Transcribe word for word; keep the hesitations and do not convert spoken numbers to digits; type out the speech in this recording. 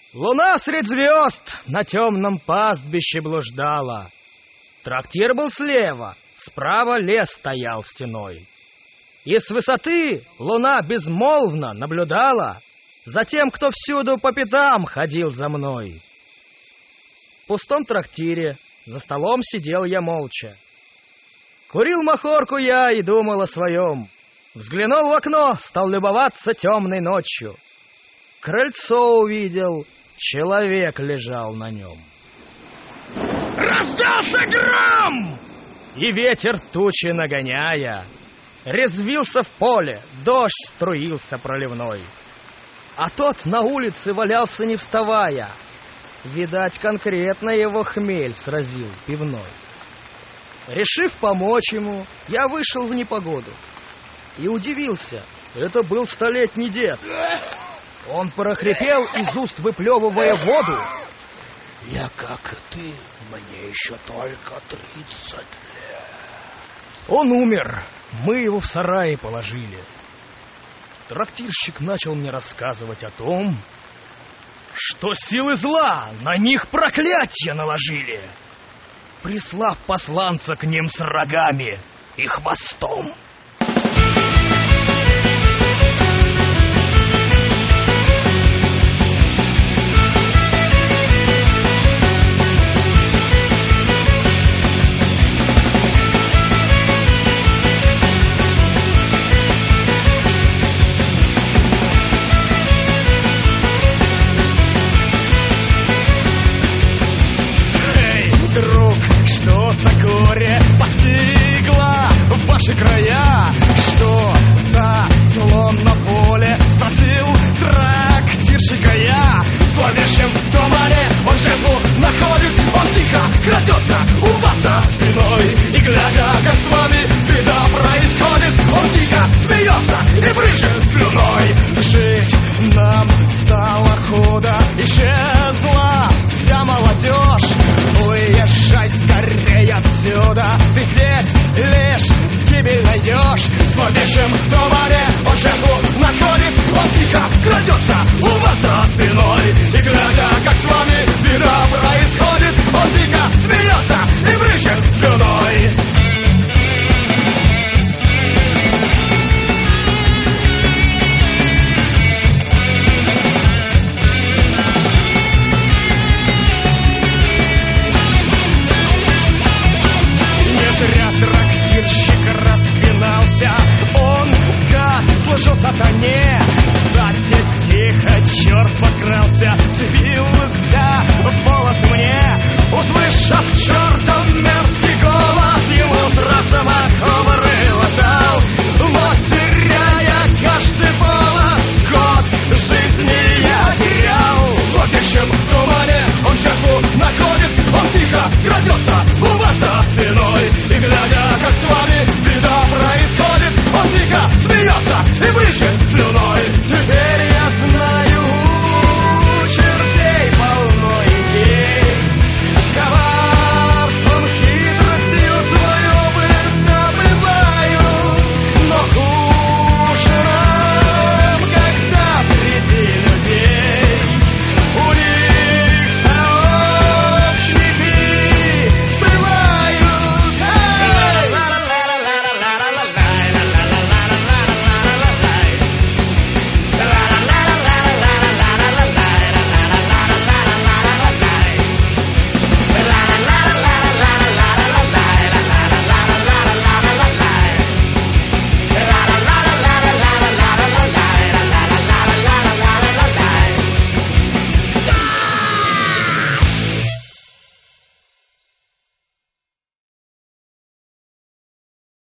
Луна средь звезд на темном пастбище блуждала. Трактир был слева, справа лес стоял стеной. И с высоты луна безмолвно наблюдала за тем, кто всюду по пятам ходил за мной. В пустом трактире за столом сидел я молча. Курил махорку я и думал о своем. Взглянул в окно, стал любоваться темной ночью. Крыльцо увидел, человек лежал на нем. Раздался гром! И ветер тучи нагоняя, резвился в поле, дождь струился проливной. А тот на улице валялся не вставая. Видать, конкретно его хмель сразил пивной. Решив помочь ему, я вышел в непогоду. И удивился, это был столетний дед. Он прохрипел, из уст выплевывая воду: «Я, как и ты, мне еще только тридцать лет». Он умер, мы его в сарае положили. Трактирщик начал мне рассказывать о том, что силы зла на них проклятие наложили, прислав посланца к ним с рогами и хвостом.